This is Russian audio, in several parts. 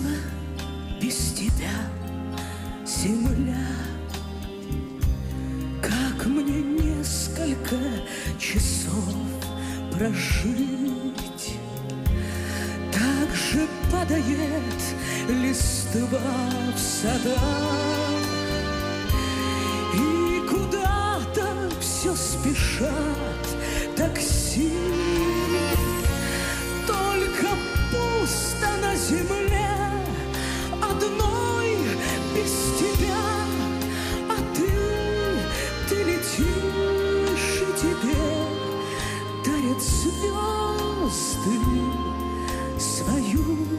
опустела без тебя земля. Как мне несколько часов прожить? Так же падает листва в садах, и куда-то все спешат такси. Только пусто на земле одной без тебя, а ты летишь, и тебе дарят звезды свою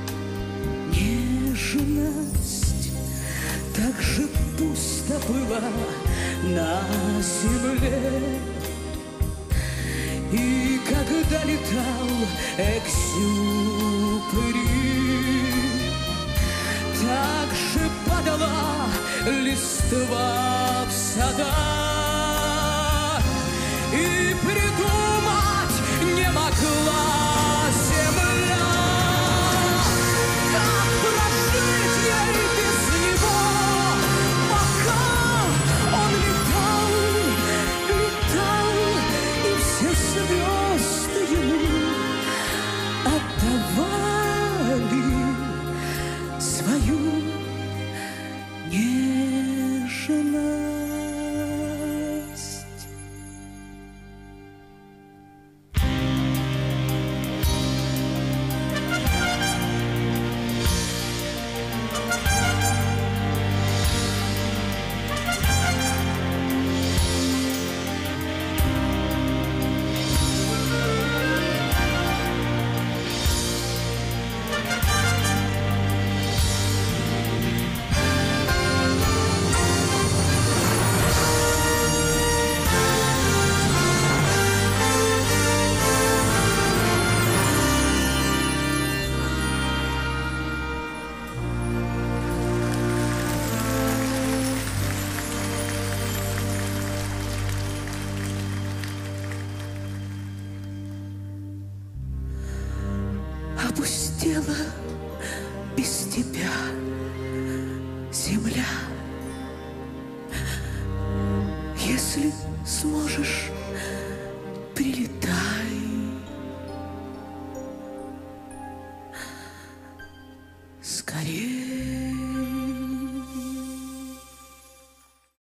нежность. Так же пусто было на земле, и когда летал Экзюпери, так же падала листва в садах, и придумать не могла земля, как прожить ей без него, пока он летал, и все звезды ему отдавали свою нежность. Опустела без тебя земля. Если сможешь